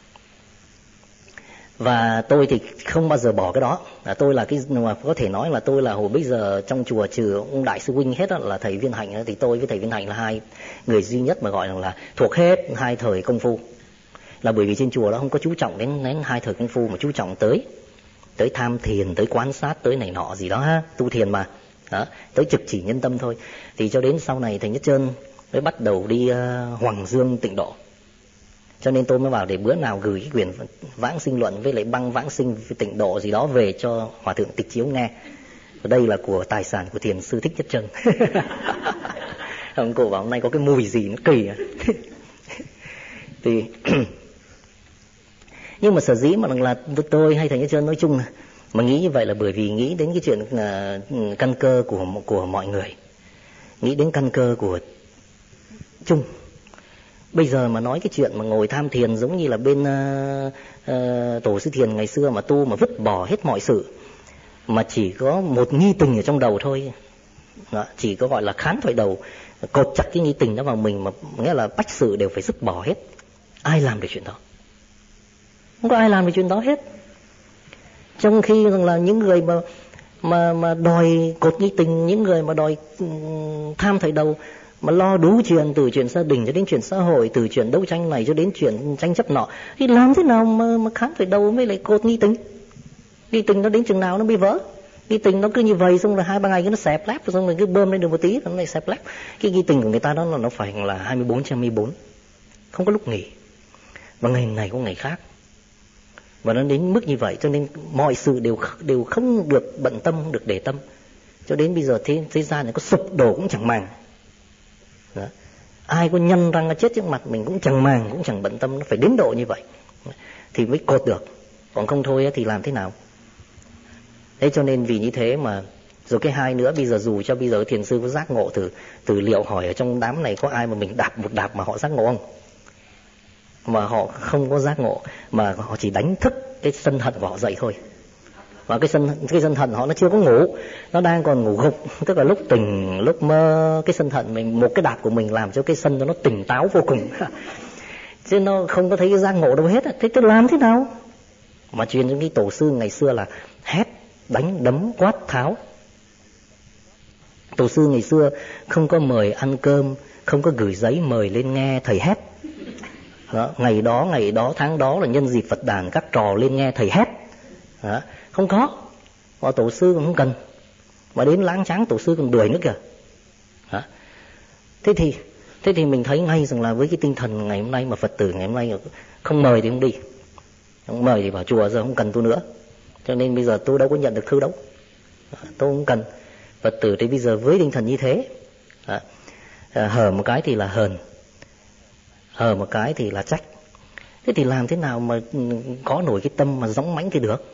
và tôi thì không bao giờ bỏ cái đó. Tôi là cái mà có thể nói là tôi là hồi bây giờ trong chùa trừ ông đại sư huynh hết là thầy Viên Hạnh, thì tôi với thầy Viên Hạnh là hai người duy nhất mà gọi là thuộc hết hai thời công phu. Là bởi vì trên chùa đó không có chú trọng đến hai thời công phu, mà chú trọng tới tham thiền, tới quan sát, tới này nọ gì đó tu thiền mà. Đó, tới trực chỉ nhân tâm thôi. Thì cho đến sau này Thầy Nhất Trơn mới bắt đầu đi Hoàng Dương Tịnh Độ. Cho nên tôi mới bảo để bữa nào gửi cái quyển Vãng Sinh Luận với lại băng Vãng Sinh Tịnh Độ gì đó về cho Hòa Thượng Tịch Chiếu nghe. Và đây là của tài sản của Thiền sư Thích Nhất Trân. Ông cụ bảo hôm nay có cái mùi gì nó kỳ thì nhưng mà sở dĩ mà là tôi hay Thầy Nhất Trân nói chung mà nghĩ như vậy là bởi vì nghĩ đến cái chuyện căn cơ của mọi người, nghĩ đến căn cơ của chung. Bây giờ mà nói cái chuyện mà ngồi tham thiền giống như là bên tổ sư Thiền ngày xưa mà tu mà vứt bỏ hết mọi sự, mà chỉ có một nghi tình ở trong đầu thôi. Đó, chỉ có gọi là khán thoại đầu, cột chặt cái nghi tình đó vào mình, mà nghĩa là bách sự đều phải dứt bỏ hết. Ai làm được chuyện đó? Không có ai làm được chuyện đó hết. Trong khi rằng là những người mà đòi cột nghi tình, những người mà đòi tham thoại đầu, mà lo đủ chuyện, từ chuyện gia đình cho đến chuyện xã hội, từ chuyện đấu tranh này cho đến chuyện tranh chấp nọ, thì làm thế nào mà khám phải đầu mới lại cột nghi tình? Nghi tình nó đến chừng nào nó bị vỡ? Nghi tình nó cứ như vậy, xong rồi 2-3 ngày nó xẹp lép, xong rồi cứ bơm lên được một tí nó lại xẹp lép. Cái nghi tình của người ta đó là nó phải là 24/24, không có lúc nghỉ, và ngày này có ngày khác, và nó đến mức như vậy. Cho nên mọi sự đều không được bận tâm, không được để tâm. Cho đến bây giờ thế gian này có sụp đổ cũng chẳng màng. Đó. Ai có nhăn răng chết trước mặt mình cũng chẳng màng, cũng chẳng bận tâm. Nó phải đến độ như vậy thì mới cột được, còn không thôi thì làm thế nào? Thế cho nên vì như thế mà rồi cái hai nữa, bây giờ dù cho bây giờ thiền sư có giác ngộ, từ liệu hỏi ở trong đám này có ai mà mình đạp một đạp mà họ giác ngộ không? Mà họ không có giác ngộ, mà họ chỉ đánh thức cái sân hận của họ dậy thôi. Và cái sân thận họ nó chưa có ngủ, nó đang còn ngủ gục, tức là lúc tỉnh lúc mơ. Cái sân thận mình, một cái đạp của mình làm cho cái sân nó tỉnh táo vô cùng chứ nó không có thấy cái giác ngộ đâu hết. Thế tôi làm thế nào? Mà truyền trong cái tổ sư ngày xưa là hét, đánh, đấm, quát, tháo. Tổ sư ngày xưa không có mời ăn cơm, không có gửi giấy mời lên nghe thầy hét. Đó, ngày đó, tháng đó là nhân dịp Phật đàn các trò lên nghe thầy hét. Đó, không có. Và tổ sư cũng không cần. Mà đến láng tráng tổ sư còn đuổi nữa kìa. Đó. Thế thì mình thấy ngay rằng là với cái tinh thần ngày hôm nay mà Phật tử ngày hôm nay không mời thì không đi, không mời thì bảo chùa giờ không cần tôi nữa. Cho nên bây giờ tôi đâu có nhận được thư đâu. Tôi không cần. Phật tử thì bây giờ với tinh thần như thế, hở một cái thì là hờn, hở một cái thì là trách. Thế thì làm thế nào mà có nổi cái tâm mà dõng mãnh kia được?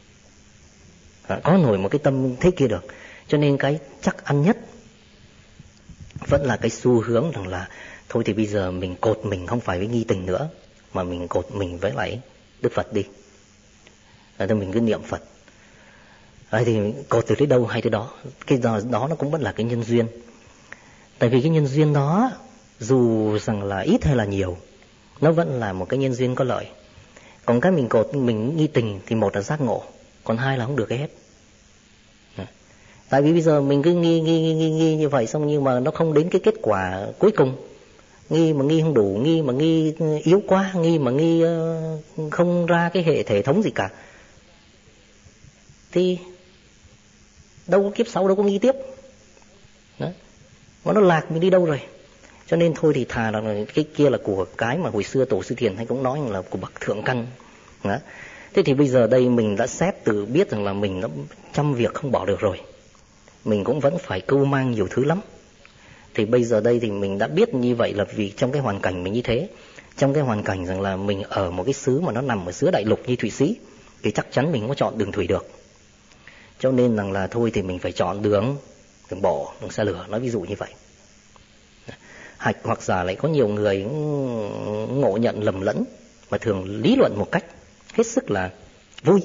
Có nổi một cái tâm thế kia được. Cho nên cái chắc ăn nhất vẫn là cái xu hướng rằng là thôi thì bây giờ mình cột mình không phải với nghi tình nữa, mà mình cột mình với lại Đức Phật đi. Thì mình cứ niệm Phật. Thì cột từ tới đâu hay tới đó. Cái đó nó cũng vẫn là cái nhân duyên. Tại vì cái nhân duyên đó dù rằng là ít hay là nhiều, nó vẫn là một cái nhân duyên có lợi. Còn cái mình cột mình nghi tình thì một là giác ngộ, còn hai là không được cái hết. Tại vì bây giờ mình cứ nghi như vậy xong nhưng mà nó không đến cái kết quả cuối cùng. Nghi mà nghi không đủ, nghi mà nghi yếu quá, nghi mà nghi không ra cái hệ thống gì cả, thì đâu có kiếp sau đâu có nghi tiếp. Đó. Mà nó lạc mình đi đâu rồi. Cho nên thôi thì thà là cái kia là của cái mà hồi xưa Tổ sư Thiền hay cũng nói là của bậc thượng căn. Đó. Thế thì bây giờ đây mình đã xét từ biết rằng là mình đã trăm việc không bỏ được rồi, mình cũng vẫn phải cưu mang nhiều thứ lắm. Thì bây giờ đây thì mình đã biết như vậy là vì trong cái hoàn cảnh mình như thế, trong cái hoàn cảnh rằng là mình ở một cái xứ mà nó nằm ở giữa đại lục như Thụy Sĩ, thì chắc chắn mình không có chọn đường thủy được. Cho nên rằng là thôi thì mình phải chọn đường bộ, đường xe lửa, nói ví dụ như vậy. Hoặc giả lại có nhiều người ngộ nhận lầm lẫn mà thường lý luận một cách hết sức là vui.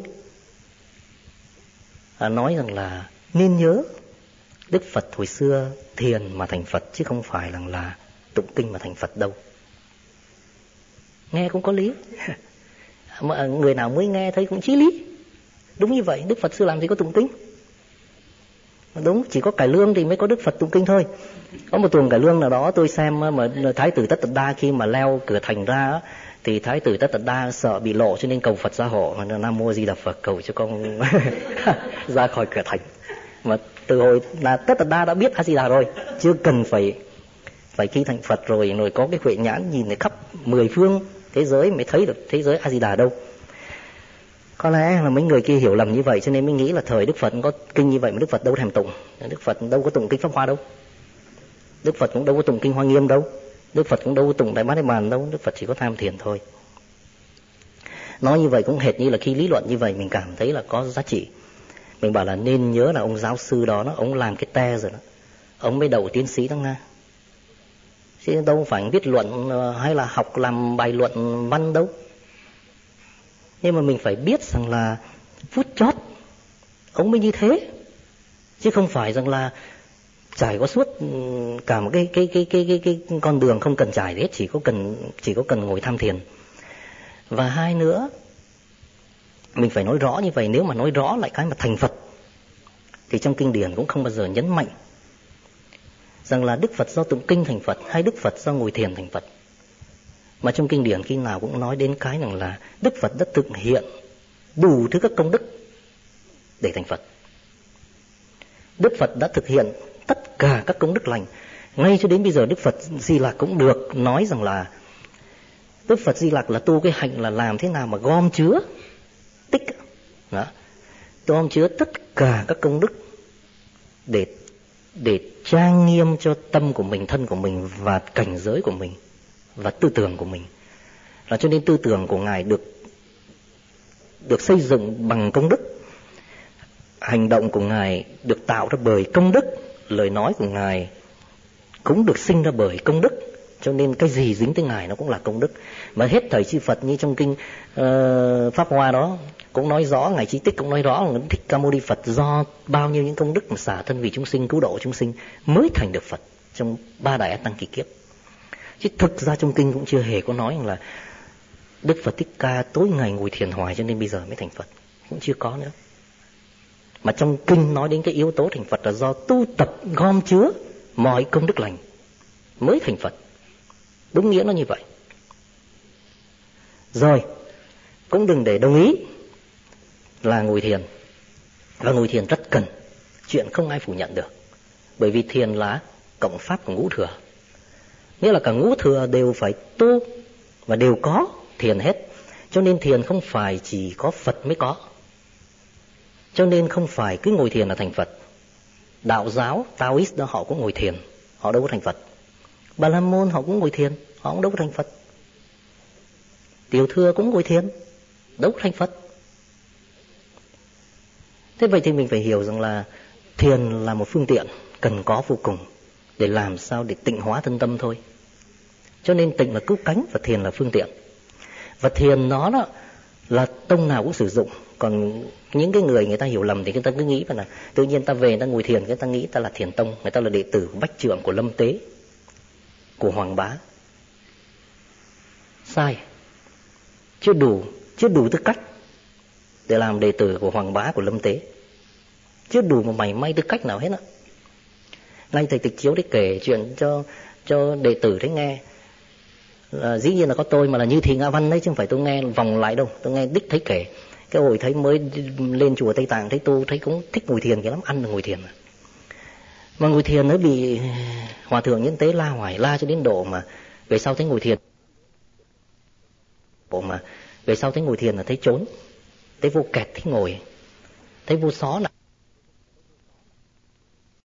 Nói rằng là nên nhớ Đức Phật hồi xưa thiền mà thành Phật chứ không phải là tụng kinh mà thành Phật đâu. Nghe cũng có lý. Mà người nào mới nghe thấy cũng chí lý. Đúng như vậy, Đức Phật xưa làm gì có tụng kinh. Đúng, chỉ có cải lương thì mới có Đức Phật tụng kinh thôi. Có một tuồng cải lương nào đó tôi xem mà Thái tử Tất Tật Đa khi mà leo cửa thành ra thì Thái tử Tất Tật Đa sợ bị lộ cho nên cầu Phật gia hộ, Nam Mô Di Đà Phật, cầu cho con ra khỏi cửa thành. Mà từ hồi là Tất Tật Đa đã biết A Di Đà rồi, chưa cần phải khi thành Phật rồi có cái huệ nhãn nhìn để khắp 10 phương thế giới mới thấy được thế giới A Di Đà đâu. Có lẽ là mấy người kia hiểu lầm như vậy cho nên mới nghĩ là thời Đức Phật có kinh như vậy mà Đức Phật đâu thèm tụng. Đức Phật đâu có tụng kinh Pháp Hoa đâu. Đức Phật cũng đâu có tụng kinh Hoa Nghiêm đâu. Đức Phật cũng đâu có tụng Đại Bát Niết Bàn đâu. Đức Phật chỉ có tham thiền thôi. Nói như vậy cũng hệt như là khi lý luận như vậy mình cảm thấy là có giá trị. Mình bảo là nên nhớ là ông giáo sư đó, ông làm cái te rồi đó, ông mới đậu tiến sĩ đó Nga. Chứ đâu phải viết luận hay là học làm bài luận văn đâu. Nhưng mà mình phải biết rằng là phút chót ông mới như thế, chứ không phải rằng là trải qua suốt cả một cái con đường không cần trải hết, chỉ có cần ngồi tham thiền. Và hai nữa, mình phải nói rõ như vậy. Nếu mà nói rõ lại cái mà thành Phật thì trong kinh điển cũng không bao giờ nhấn mạnh rằng là Đức Phật do tụng kinh thành Phật hay Đức Phật do ngồi thiền thành Phật. Mà trong kinh điển khi nào cũng nói đến cái rằng là Đức Phật đã thực hiện đủ thứ các công đức để thành Phật. Đức Phật đã thực hiện tất cả các công đức lành. Ngay cho đến bây giờ Đức Phật Di Lặc cũng được nói rằng là Đức Phật Di Lặc là tu cái hạnh là làm thế nào mà gom chứa tích đó, gom chứa tất cả các công đức để trang nghiêm cho tâm của mình, thân của mình và cảnh giới của mình và tư tưởng của mình. Là cho nên tư tưởng của Ngài được xây dựng bằng công đức, hành động của Ngài được tạo ra bởi công đức, lời nói của Ngài cũng được sinh ra bởi công đức. Cho nên cái gì dính tới Ngài nó cũng là công đức. Mà hết thảy chư Phật như trong kinh Pháp Hoa đó, cũng nói rõ, Ngài Trí Tích cũng nói rõ là Thích Ca Mâu Ni Phật do bao nhiêu những công đức mà xả thân vì chúng sinh, cứu độ chúng sinh mới thành được Phật trong 3 đại A Tăng kỳ kiếp. Chứ thực ra trong kinh cũng chưa hề có nói là Đức Phật Thích Ca tối ngày ngồi thiền hoài cho nên bây giờ mới thành Phật, cũng chưa có nữa. Mà trong kinh nói đến cái yếu tố thành Phật là do tu tập gom chứa mọi công đức lành mới thành Phật. Đúng nghĩa nó như vậy. Rồi, cũng đừng để đồng ý là ngồi thiền. Và ngồi thiền rất cần, chuyện không ai phủ nhận được. Bởi vì thiền là cộng pháp của ngũ thừa. Nghĩa là cả ngũ thừa đều phải tu và đều có thiền hết. Cho nên thiền không phải chỉ có Phật mới có. Cho nên không phải cứ ngồi thiền là thành Phật. Đạo giáo, Taoist đó họ cũng ngồi thiền, họ đâu có thành Phật. Bà La Môn họ cũng ngồi thiền, họ cũng đâu có thành Phật. Tiểu thừa cũng ngồi thiền, đâu có thành Phật. Thế vậy thì mình phải hiểu rằng là thiền là một phương tiện cần có vô cùng để làm sao để tịnh hóa thân tâm thôi. Cho nên tịnh là cứu cánh và thiền là phương tiện. Và thiền nó đó là tông nào cũng sử dụng. Còn những cái người ta hiểu lầm thì người ta cứ nghĩ là tự nhiên ta về người ta ngồi thiền, người ta nghĩ ta là thiền tông, người ta là đệ tử của Bách Trượng, của Lâm Tế, của Hoàng Bá. Sai. Chưa đủ tư cách để làm đệ tử của Hoàng Bá, của Lâm Tế. Chưa đủ một mảy may tư cách nào hết á. Ngay thầy Tịch Chiếu đấy kể chuyện cho đệ tử đấy nghe. Dĩ nhiên là có tôi mà là Như Thị Ngã Văn đấy, chứ không phải tôi nghe vòng lại đâu. Tôi nghe đích thấy kể. Cái hồi thấy mới lên chùa Tây Tạng thấy tu, thấy cũng thích ngồi thiền, cái lắm, ăn là ngồi thiền. Mà ngồi thiền nó bị Hòa Thượng Nhân Tế la hoài, la cho đến độ mà về sau thấy ngồi thiền. Về sau thấy ngồi thiền là thấy trốn, thấy vô kẹt, thấy ngồi, thấy vô xó là